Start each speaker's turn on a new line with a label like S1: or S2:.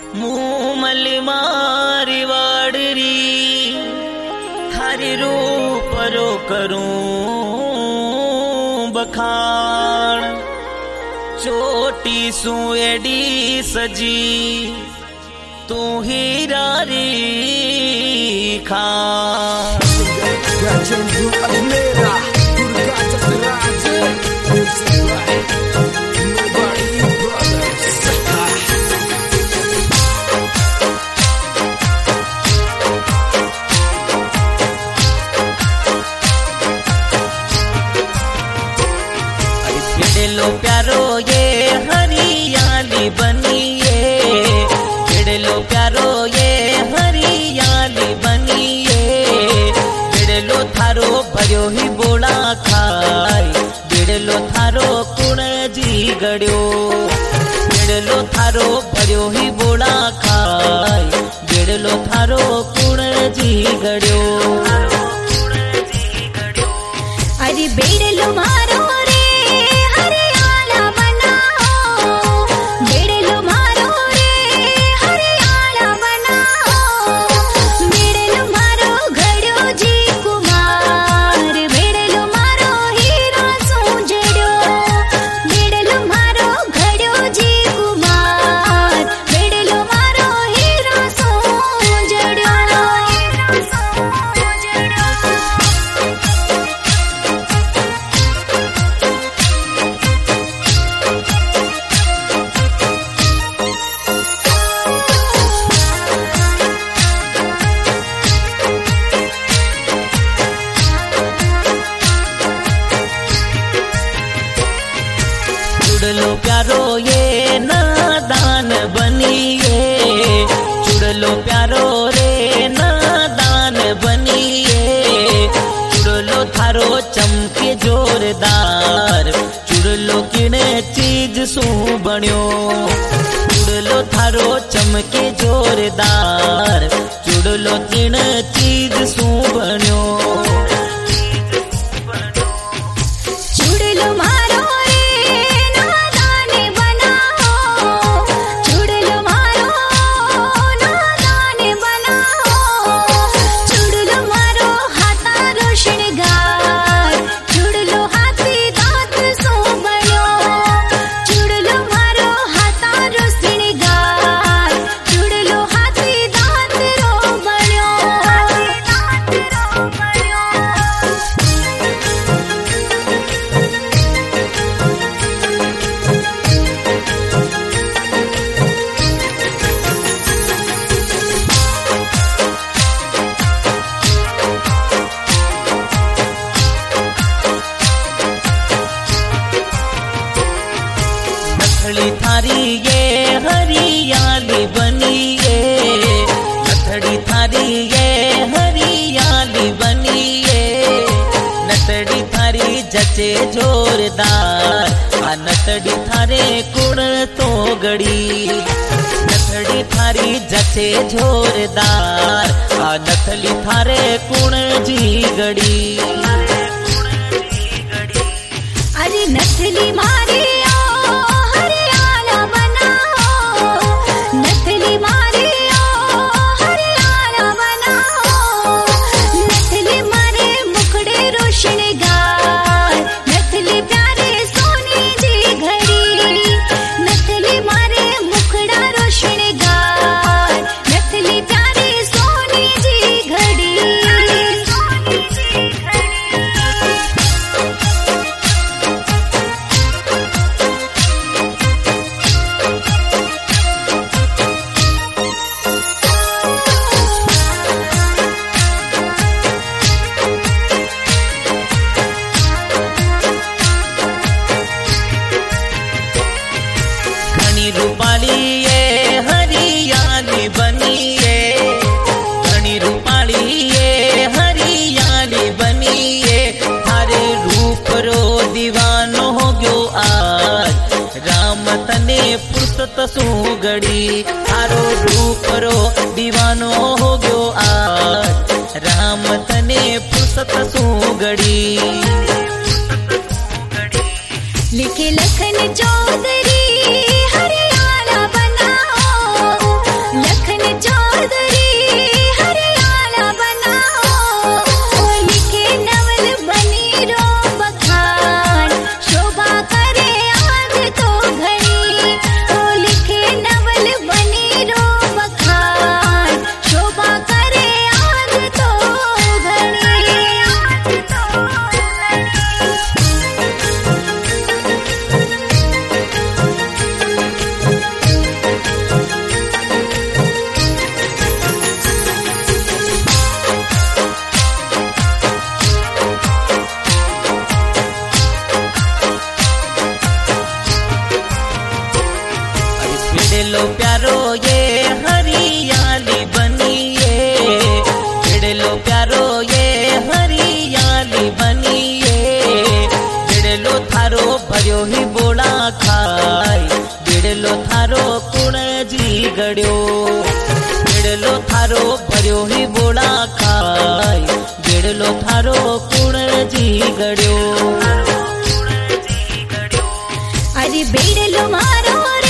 S1: मूमल मारी वाडरी थारी रूप रो करूं बखान चोटी सू एडी सजी तू हीरा री खान लो प्यारो ये हरियाली बनिए लो प्यारो ये हरियाली बनिए लो थारो भरियो ही बोला खाए लो थारो कुण जी गड़ियो लो थारो भरियो ही बोला खाए लो थारो कुण जी गड़ियो
S2: अरे बेड़लो मारो
S1: चुड़लो प्यारो ये नादान बनिए चुड़लो प्यारो रे नादान बनिए चुड़लो थारो चमके जोरदार चुड़लो किने चीज सू बण्यो चुड़लो थारो चमके जोरदार चुड़लो किने चीज सू बण्यो
S2: चुड़लो मारो थारी ये हरियाली बनिए नथड़ी थारी ये हरियाली बनिए नथड़ी थारी जचे जोरदार आ नथड़ी थारे कुण तो गड़ी नथड़ी थारी जचे जोरदार आ नथली थारे कुण जी गड़ी अरे नथली मारी रूपाली ये हरियाली बनिए घनी रूपाली ये हरियाली बनिए थारे रूप रो दीवानो हो गयो आज राम तने फुर्सत सू गड़ी थारो रूप रो दीवानो हो गयो आज राम तने फुर्सत सू गड़ी लिखे लखन चौधरी हरियाला बनाओ
S1: जुड़लो प्यारो ये हरियाली बनिए, जुड़लो प्यारो ये हरियाली बनिए, जुड़लो थारो भर्यो ही बोला खाय, जुड़लो थारो कुण जी गड्यो, जुड़लो थारो भर्यो ही बोला खाय, जुड़लो थारो कुण जी गड्यो।
S3: अरे बेड़लो मारो रे